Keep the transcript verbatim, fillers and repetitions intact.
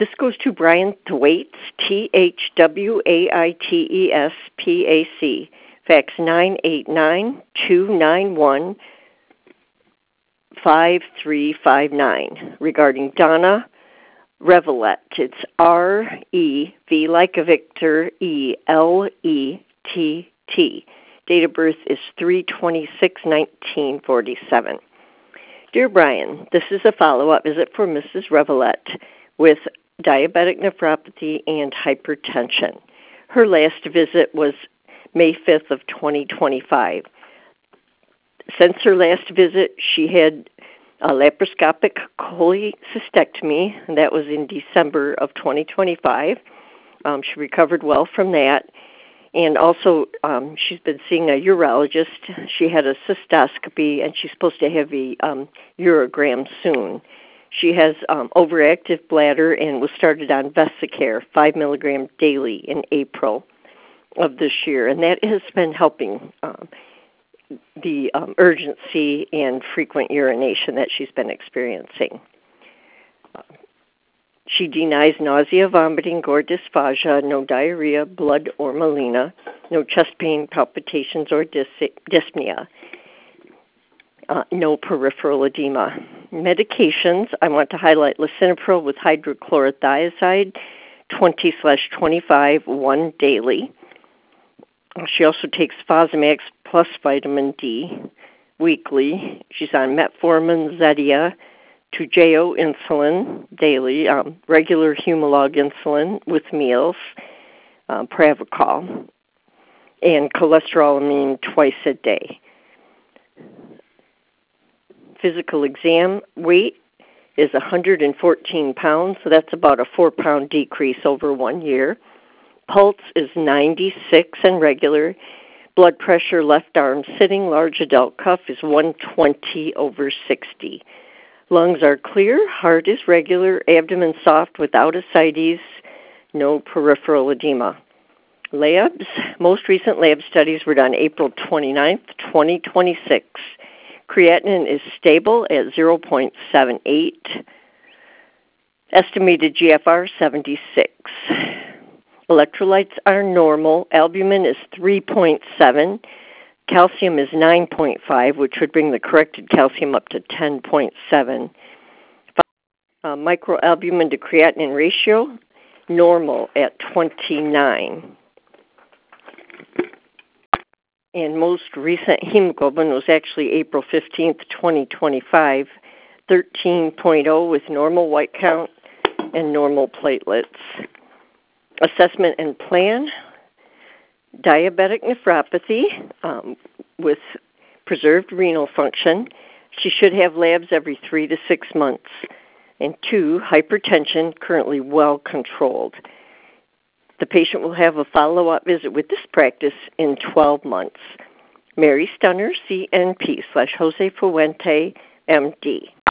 this goes to Brian Thwaites, T H W A I T E S P A C, fax nine eight nine, two nine one, five three five nine, regarding Donna Revelette. It's R E V like a Victor, E L E T T. Date of birth is three twenty-six nineteen forty-seven. Dear Brian, this is a follow-up visit for Missus Revelette with diabetic nephropathy and hypertension. Her last visit was May fifth of twenty twenty-five. Since her last visit, she had a laparoscopic cholecystectomy, and that was in December of twenty twenty-five. Um, she recovered well from that. And also, um, she's been seeing a urologist. She had a cystoscopy, and she's supposed to have a um, urogram soon. She has um, overactive bladder and was started on Vesicare, five milligrams daily in April of this year. And that has been helping um, the um, urgency and frequent urination that she's been experiencing. She denies nausea, vomiting, gore, dysphagia, no diarrhea, blood, or melena, no chest pain, palpitations, or dys- dyspnea, uh, no peripheral edema. Medications, I want to highlight lisinopril with hydrochlorothiazide, twenty slash twenty-five, one daily. She also takes Fosamax plus vitamin D weekly. She's on metformin, Zetia, Toujeo insulin daily, um, regular Humalog insulin with meals, um, Pravachol, and cholestyrolamine twice a day. Physical exam weight is one hundred fourteen pounds, so that's about a four-pound decrease over one year. Pulse is ninety-six and regular. Blood pressure, left arm sitting, large adult cuff is one twenty over sixty. Lungs are clear, heart is regular, abdomen soft without ascites, no peripheral edema. Labs, most recent lab studies were done April twenty-ninth, twenty twenty-six. Creatinine is stable at zero point seven eight. Estimated G F R seventy-six. Electrolytes are normal. Albumin is three point seven. Calcium is nine point five, which would bring the corrected calcium up to ten point seven. Uh, microalbumin to creatinine ratio, normal at twenty-nine. And most recent hemoglobin was actually April fifteenth, twenty twenty-five, thirteen point oh with normal white count and normal platelets. Assessment and plan. Diabetic nephropathy um, with preserved renal function. She should have labs every three to six months. And two, hypertension, currently well controlled. The patient will have a follow-up visit with this practice in twelve months. Mary Stunner, C N P slash Jose Fuente, M D.